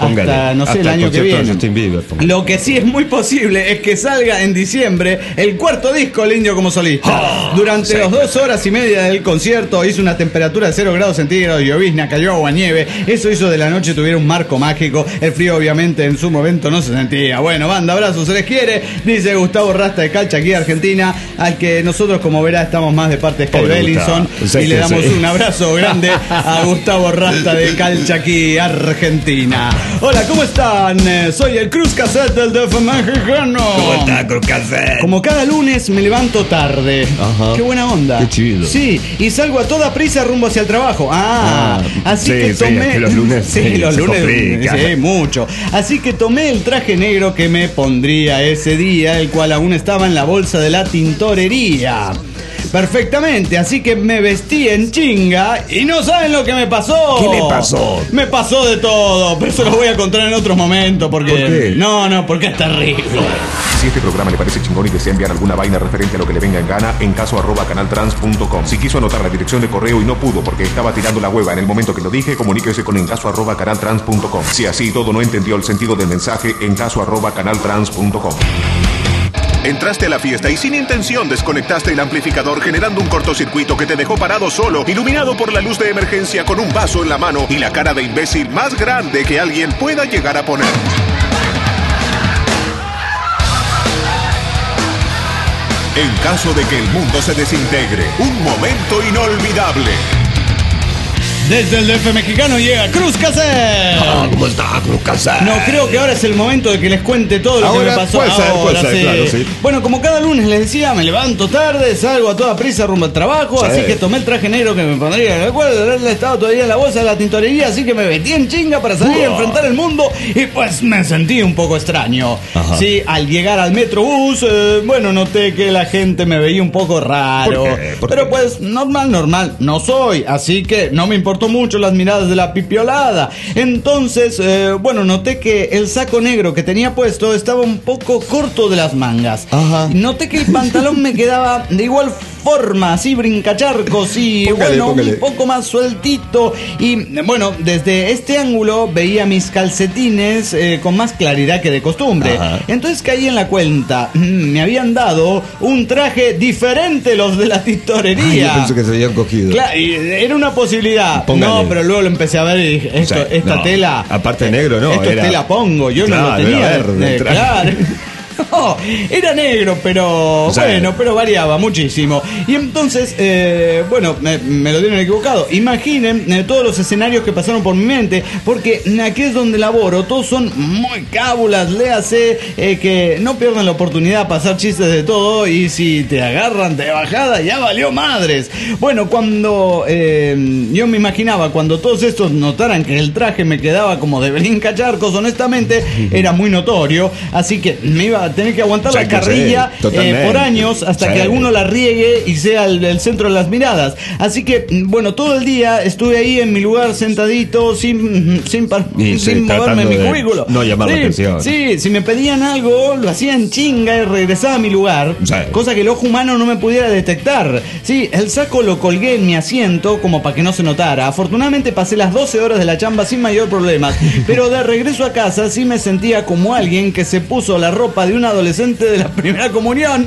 Póngale. hasta, no sé, Hasta el año que viene. Justin Bieber, póngale. Lo que sí es muy posible es que salga en diciembre el cuarto disco del Indio como solista. Oh, Durante sí. las dos horas y media del concierto hizo una temperatura de cero grados centígrados, llovizna, cayó agua nieve. Eso hizo de la noche tuviera un marco mágico. El frío obviamente en su momento no se sentía. Bueno, banda, abrazos, se les quiere, dice Gustavo Rasta de Calcha, aquí de Argentina, al que nosotros, como verá, estamos más de parte de Sky Pobre Bellinson. Gustavo. Sí, Y le sí, damos sí. un abrazo grande a Gustavo Rasta de Calcha, aquí Argentina. Hola, ¿cómo están? Eh, Soy el Cruz Cassette del D F mexicano. ¿Cómo está, Cruz Cassette? Como cada lunes me levanto tarde. Ajá. Qué buena onda. Qué chido. Sí, y salgo a toda prisa rumbo hacia el trabajo. Ah, Ah, así sí, que sí, tomé. es que los lunes, sí, sí, los se lunes. complica. Sí, mucho. Así que tomé el traje negro que me pondría ese día, el cual aún estaba en la bolsa de la tintorería. Perfectamente, así que me vestí en chinga y no saben lo que me pasó. ¿Qué le pasó? Me pasó de todo, pero eso lo voy a contar en otros momentos porque. ¿Por qué? No, no, porque es terrible. Si este programa le parece chingón y desea enviar alguna vaina referente a lo que le venga en gana, en caso arroba canaltrans punto com. Si quiso anotar la dirección de correo y no pudo porque estaba tirando la hueva en el momento que lo dije, comuníquese con en caso arroba canaltrans punto com. Si así todo no entendió el sentido del mensaje, en caso arroba canaltrans punto com. Entraste a la fiesta y sin intención desconectaste el amplificador generando un cortocircuito que te dejó parado solo, iluminado por la luz de emergencia con un vaso en la mano y la cara de imbécil más grande que alguien pueda llegar a poner. En caso de que el mundo se desintegre, un momento inolvidable. Desde el D F mexicano llega Cruz Cassette. Ah, ¿cómo está, Cruz Cassette? No, creo que ahora es el momento de que les cuente todo lo Ahora que me pasó. puede ser, ahora, puede ser, sí. claro, sí. Bueno, como cada lunes les decía, me levanto tarde, salgo a toda prisa rumbo al trabajo, Sí. así que tomé el traje negro que me pondría, el cual estaba todavía en la bolsa de la tintorería, así que me metí en chinga para salir a Uah. enfrentar el mundo y pues me sentí un poco extraño. Ajá. Sí, al llegar al Metrobús, eh, bueno, noté que la gente me veía un poco raro. ¿Por qué? ¿Por Pero qué? pues normal, normal, no soy, así que no me importó mucho las miradas de la pipiolada. Entonces, eh, bueno, noté que el saco negro que tenía puesto estaba un poco corto de las mangas. Ajá. Noté que el pantalón me quedaba de igual forma, así brincacharcos y Póngale, bueno, póngale. un poco más sueltito. Y bueno, desde este ángulo veía mis calcetines eh, con más claridad que de costumbre. Ajá. Entonces caí en la cuenta, mm, me habían dado un traje diferente los de la Ay, tintorería. yo pensé que se habían cogido. Claro, y era una posibilidad. Póngale. No, pero luego lo empecé a ver y dije, esto, O sea, esta no, tela. aparte de negro, no, Esto era- es tela pongo, yo Claro, no lo tenía. era verde, eh, traje. claro. No, era negro, pero O sea, bueno, pero variaba muchísimo. Y entonces, eh, bueno, me, me lo dieron equivocado. Imaginen eh, todos los escenarios que pasaron por mi mente, porque aquí es donde laboro, todos son muy cábulas, léase, eh, que no pierdan la oportunidad de pasar chistes de todo y si te agarran de bajada ya valió madres. Bueno, cuando eh, yo me imaginaba, cuando todos estos notaran que el traje me quedaba como de brincacharcos, honestamente, era muy notorio, así que me iba a tener que aguantar Sí, la que carrilla sí, totalmente. eh, por años hasta Sí. que alguno la riegue y sea el, el centro de las miradas. Así que, bueno, todo el día estuve ahí en mi lugar sentadito sin, sin, par- Y sí, sin moverme en mi tratando de cubículo. no llamar la Sí, atención. Sí, si me pedían algo, lo hacía en chinga y regresaba a mi lugar, Sí. cosa que el ojo humano no me pudiera detectar. Sí, el saco lo colgué en mi asiento como para que no se notara. Afortunadamente pasé las doce horas de la chamba sin mayor problema, pero de regreso a casa sí me sentía como alguien que se puso la ropa de un adolescente de la primera comunión.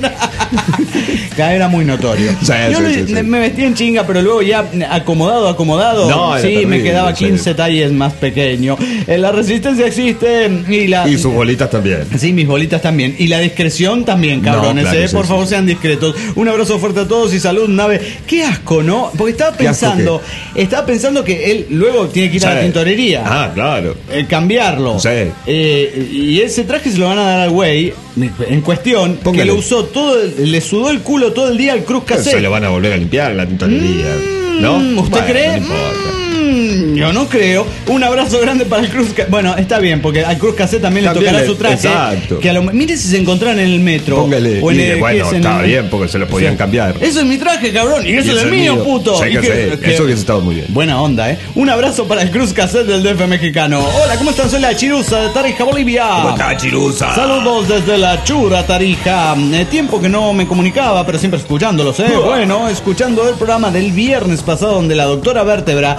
Que era muy notorio. Sí, Yo sí, le- sí, sí. me vestí en chinga, pero luego ya acomodado, acomodado, No, era sí, me terrible, quedaba sí. quince talles más pequeño. Eh, La resistencia existe y la... Y sus bolitas también. Sí, mis bolitas también. Y la discreción también, cabrones. No, claro, ¿eh? sí, Por sí, favor, sí. sean discretos. Un abrazo fuerte a todos y salud, nave. Qué asco, ¿no? Porque estaba ¿Qué asco pensando, estaba pensando que él luego tiene que ir a la Sí. tintorería. Ah, claro. eh, cambiarlo. Sí. Eh, y ese traje se lo van a dar al güey en cuestión, Póngale. que lo usó todo, el- le sudó el culo todo el día al Cruz Pero Cassette. se lo van a volver a limpiar en la tintorería. ¿No? Mm, ¿Usted Bueno, cree? No importa. Mm, yo no creo. Un abrazo grande para el Cruz Cassette. Bueno, está bien, porque al Cruz Cassette también, También le tocará le- su traje. exacto. Que a lo, mire si se encontraran en el metro. Póngale. O en Y, el- bueno, ¿qué es? En estaba el- bien, porque se lo podían Sí. cambiar. Eso es mi traje, cabrón. Y eso Y es ese el es mío, mío. puto. Sí, Y que sí. Eso hubiese estado muy bien. Buena onda, ¿eh? Un abrazo para el Cruz Cassette del D F mexicano. Hola, ¿cómo están? Soy la Chirusa de Tarija, Bolivia. ¿Cómo está, Chirusa? Saludos desde la Chura, Tarija. Eh, tiempo que no me comunicaba, pero siempre escuchándolos, ¿eh? Bueno, escuchando el programa del viernes pasado donde la doctora Vértebra eh,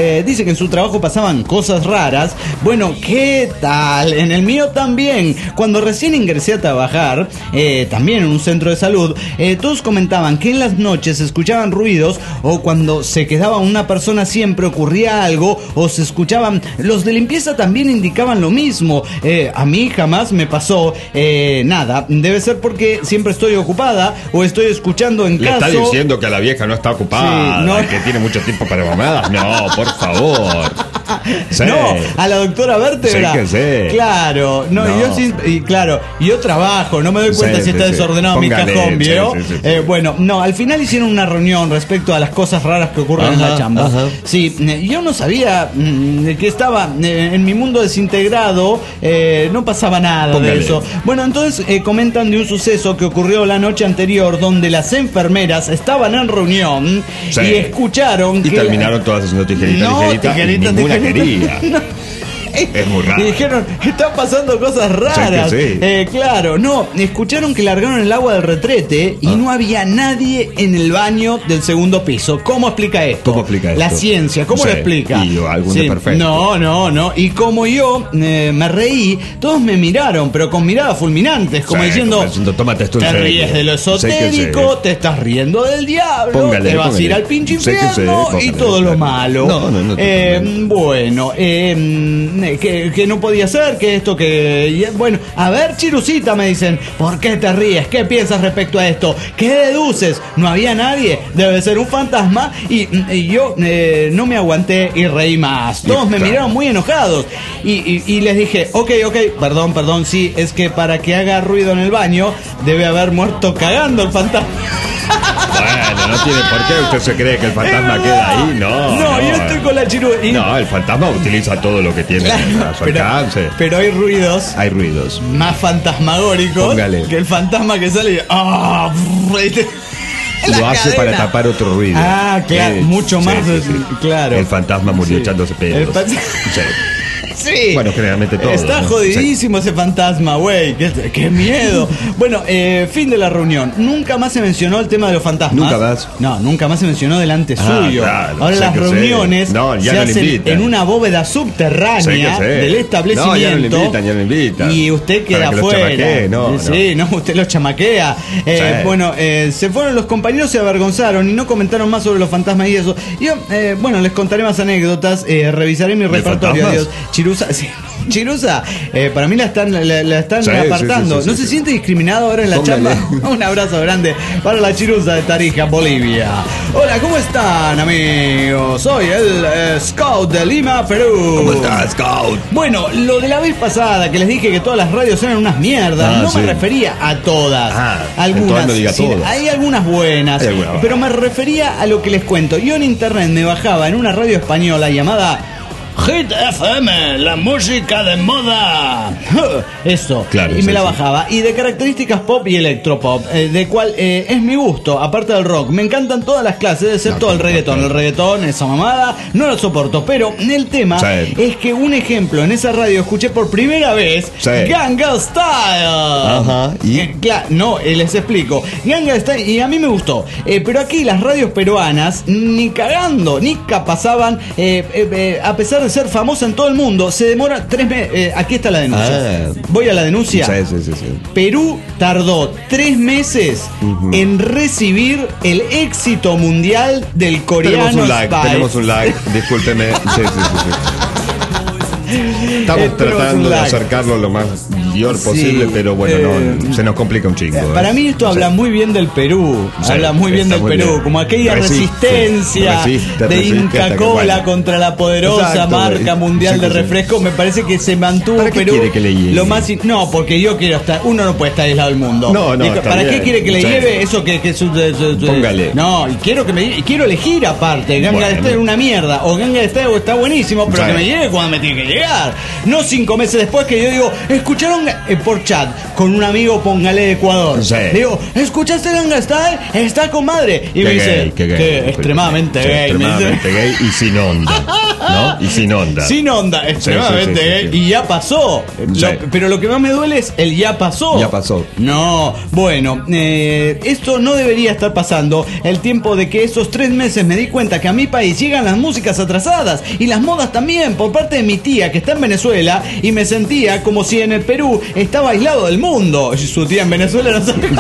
eh, dice que en su trabajo pasaban cosas raras. Bueno, ¿qué tal? En el mío también. Cuando recién ingresé a trabajar, eh, también en un centro de salud, eh, todos comentaban que en las noches se escuchaban ruidos, o cuando se quedaba una persona siempre ocurría algo, o se escuchaban... Los de limpieza también indicaban lo mismo. Eh, a mí jamás me pasó eh, nada. Debe ser porque siempre estoy ocupada o estoy escuchando en Le caso... está diciendo que la vieja no está ocupada, Sí, no. que tiene mucho tiempo para mamadas. No, por favor. Sí. No, a la doctora Vértebra. Sí que sí. Claro, no, No. yo sí, y claro, yo trabajo, no me doy cuenta Sí, si sí, está sí. desordenado Póngale, mi cajón, sí, ¿vio? sí, sí, sí. Eh, bueno, no, al final hicieron una reunión respecto a las cosas raras que ocurren en Ajá, la chamba. ajá. Sí, eh, yo no sabía mm, que estaba eh, en mi mundo desintegrado, eh, no pasaba nada Póngale. de eso. Bueno, entonces eh, comentan de un suceso que ocurrió la noche anterior, donde las enfermeras estaban en reunión Sí. y escucharon Y que... terminaron todas haciendo tijerita, No, tijerita, tijerita, y ninguna tijerita. quería. Es muy raro. Y dijeron, están pasando cosas raras. Sí que sí. Eh, claro, no, escucharon que largaron el agua del retrete y Ah. no había nadie en el baño del segundo piso. ¿Cómo explica esto? ¿Cómo explica La esto? ciencia, ¿cómo Sí, lo explica? y algún desperfecto. No, no, no. Y como yo eh, me reí, todos me miraron, pero con miradas fulminantes, como Sí, diciendo, como diciendo, tómate esto en te serio. ríes de lo Sí que sí. esotérico, te estás riendo del diablo, Póngale, te vas a póngale. ir al pinche Sí que sí, infierno y póngale, todo lo claro. malo. No, no, no, Eh, totalmente. bueno, eh, que, que no podía ser, que esto, que... y, bueno, a ver, Chirucita, me dicen, ¿por qué te ríes? ¿Qué piensas respecto a esto? ¿Qué deduces? ¿No había nadie? Debe ser un fantasma. Y, y yo eh, no me aguanté y reí más. Todos me Claro. miraron muy enojados. Y, y- y les dije, ok, ok, perdón, perdón, sí, es que para que haga ruido en el baño, debe haber muerto cagando el fantasma. Bueno, no tiene por qué usted se cree que el fantasma Es queda verdad. ahí. No, No, yo estoy con la Chiru. y- No, el fantasma utiliza todo lo que tiene Claro, a su pero, alcance. pero hay ruidos Hay ruidos. más fantasmagóricos Póngale. que el fantasma que sale y ¡ah! brrr, y te- en la Lo hace cadena. para tapar otro ruido. Ah, claro, Eh, mucho sí, más, sí, sí. claro. El fantasma murió Sí. echándose El pedos. fan- Sí. Sí. Bueno, generalmente todo. Está ¿no? jodidísimo ese fantasma, güey. Qué, qué miedo. Bueno, eh, fin de la reunión. Nunca más se mencionó el tema de los fantasmas. ¿Nunca más? No, nunca más se mencionó delante Ah, suyo. claro, Ahora sé las que reuniones sé. No, ya se no le hacen invitan. en una bóveda subterránea Sé que sé. del establecimiento. No, ya no le invitan, ya no le invitan. Y usted queda Para que lo afuera. chamaquee, no, sí, no. usted lo chamaquea. Eh, Sí. Bueno, eh, se fueron los compañeros, se avergonzaron y no comentaron más sobre los fantasmas y eso. Yo, eh, bueno, les contaré más anécdotas, eh, revisaré mi repertorio. fantasmas? Adiós. Chirusa, sí, Chirusa, eh, para mí la están, la, la están Sí, apartando. sí, sí, sí, ¿No sí, se sí. siente discriminado ahora en la Póngale. chamba? Un abrazo grande para la Chirusa de Tarija, Bolivia. Hola, ¿cómo están, amigos? Soy el eh, Scout de Lima, Perú. ¿Cómo estás, Scout? Bueno, lo de la vez pasada que les dije que todas las radios eran unas mierdas, Ah, no me sí. refería a todas. Ah, algunas. entonces no diga sí, todas. hay algunas buenas, Hay algunas pero me refería a lo que les cuento. Yo en internet me bajaba en una radio española llamada Hit F M, la música de moda. Eso. Claro, y sí, me la sí. bajaba. Y de características pop y electropop, eh, de cual eh, es mi gusto, aparte del rock. Me encantan todas las clases, excepto No, el claro, reggaetón. claro. El reggaetón, esa mamada, no lo soporto. Pero el tema Sí. es que un ejemplo, en esa radio escuché por primera vez Sí. Gangnam Style. Ajá, ¿y? Eh, Claro, no, eh, les explico. Gangnam Style, y a mí me gustó. Eh, pero aquí las radios peruanas, ni cagando, ni pasaban, eh, eh, eh, a pesar de ser famosa en todo el mundo, se demora tres meses. Aquí está la denuncia. Ah. Voy a la denuncia. Sí, sí, sí, sí. Perú tardó tres meses en recibir el éxito mundial del coreano Tenemos un lag, Style. tenemos un lag, discúlpeme. Sí, sí, sí, sí. Estamos Eh, tenemos un tratando de lag. acercarlo lo más mayor Sí, posible, pero bueno, eh, no, se nos complica un chingo. Eh, Para ¿eh? mí esto Sí. habla muy bien del Perú, Sí, habla muy bien está del muy Perú, bien. como aquella Resiste, resistencia resiste, de resiste Inca hasta que, Kola bueno. contra la poderosa Exacto, marca güey. mundial Sí, de sí, sí. refresco, me parece que se mantuvo ¿Para qué Perú quiere que le lleve? lo más in- no, porque yo quiero estar, uno no puede estar aislado del mundo. No, no, Dijo, está ¿para qué bien. quiere que le Sí. lleve eso que, que su, su- su- Póngale. No, y quiero que me y quiero elegir aparte, Ganga Bueno. Style es una mierda o Ganga Style está buenísimo, pero Sí. que me llegue cuando me tiene que llegar. No cinco meses después que yo digo, escucharon eh, por chat con un amigo, póngale de Ecuador. Sí. Digo, ¿escuchaste Gangnam Style? Está con madre. Y Qué me dice, gay, qué gay. que extremadamente Sí, gay. me dice. Extremadamente gay y sin onda. ¿no? Y sin onda. Sin onda, extremadamente, sí, sí, sí, ¿eh? sí. Y ya pasó. Sí. Lo- pero lo que más me duele es el ya pasó. Ya pasó. No, bueno, eh, esto no debería estar pasando. El tiempo de que esos tres meses me di cuenta que a mi país llegan las músicas atrasadas y las modas también por parte de mi tía que está en Venezuela y me sentía como si en el Perú estaba aislado del mundo. Su tía en Venezuela no sabe.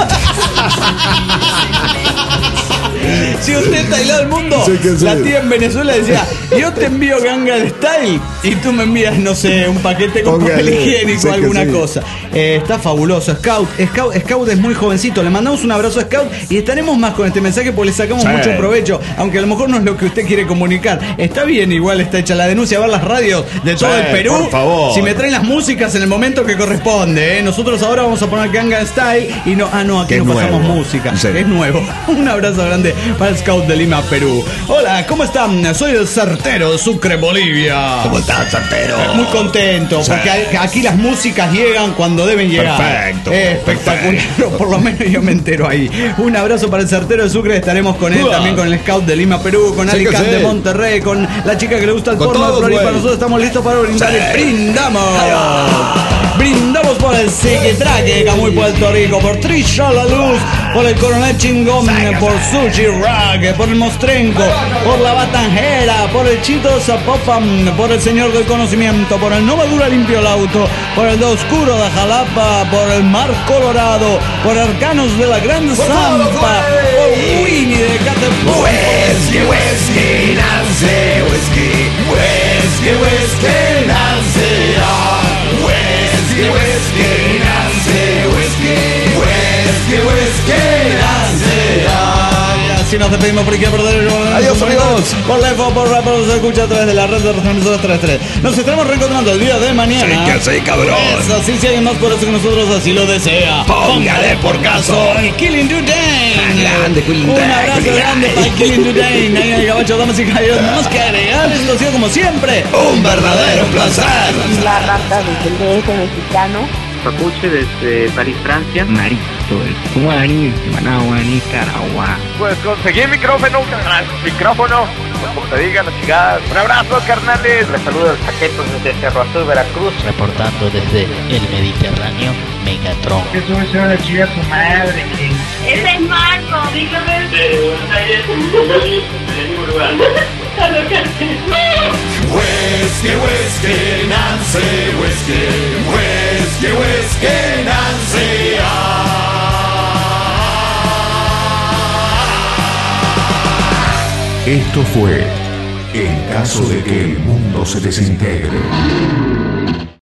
Si usted está aislado del mundo, Sí, que sí. la tía en Venezuela decía, yo te envío Gangnam Style y tú me envías, no sé, un paquete con papel Póngale. higiénico, Sí, que alguna sí. cosa. Eh, está fabuloso. Scout, Scout, Scout es muy jovencito. Le mandamos un abrazo a Scout y estaremos más con este mensaje porque le sacamos Sí. mucho provecho, aunque a lo mejor no es lo que usted quiere comunicar. Está bien, igual está hecha la denuncia, a ver las radios de todo Sí, el Perú. por favor. Si me traen las músicas en el momento que corresponde, ¿eh? Nosotros ahora vamos a poner Gangnam Style y no, ah no, aquí Que no es pasamos nuevo. música. Sí. Es nuevo. Un abrazo grande para el Scout de Lima, Perú. Hola, ¿cómo están? Soy el Sartero de Sucre, Bolivia. ¿Cómo estás, Sartero? Muy contento, Sí. porque a- aquí las músicas llegan cuando deben llegar. Perfecto, Es espectacular, o por lo menos yo me entero ahí. Un abrazo para el Sartero de Sucre, estaremos con él, Uah. también con el Scout de Lima, Perú, con Sí que Alicante, sí. Monterrey, con la chica que le gusta el Con porno, todos, Flor, y güey. para nosotros estamos listos para brindar. Sí. Y brindamos. Brindamos por el Psiquitraque, Camuy, Puerto Rico, por Trisha La Luz, por el Coronel Chingón, por Sushi Rack, por el Mostrenco, por la Batanjera, por el Chito Zapopan, por el Señor del Conocimiento, por el No Me Dura Limpio el Auto, por el De Oscuro de Jalapa, por el Mar Colorado, por Arcanos de la Gran Zampa, por Winnie de Catepec. Whisky, whisky, Nancy, whisky, whisky, whisky, Nancy, ah. Whisky, whisky, Nancy, whisky, whisky, whisky, Nancy, ah. Y así nos despedimos por aquí a perder el Adiós, amigos. Por la info, por Rapper, se escucha a través de la red de transmisores tres tres. Nos estaremos reencontrando el día de mañana. Sí que sí, cabrón. Pues así, si alguien más por eso que nosotros así lo desea. Póngale por caso. El Killing Dudane. Grande, Killing Un Dudane. abrazo grande para el Killing Dudane. Ahí en el Gabacho, damas y caballeros. No nos que agregar. Esto ha sido como siempre. Un verdadero placer. La rata desde el D F mexicano. Papuche desde París, Francia. Marito, el Guaní, Managua, Nicaragua. Pues conseguí micrófono, carnal. Micrófono, pues como te digan las chigadas. Un abrazo, carnales. Les saludo el Paquetos desde Cerro Azul, Veracruz. Reportando desde el Mediterráneo, Megatron. Eso es una chica su madre. Ese es Marco, dígame. Whisky, whisky, Nancy, whisky, whisky, whisky, Nancy, ah. Esto fue En caso de que el mundo se desintegre.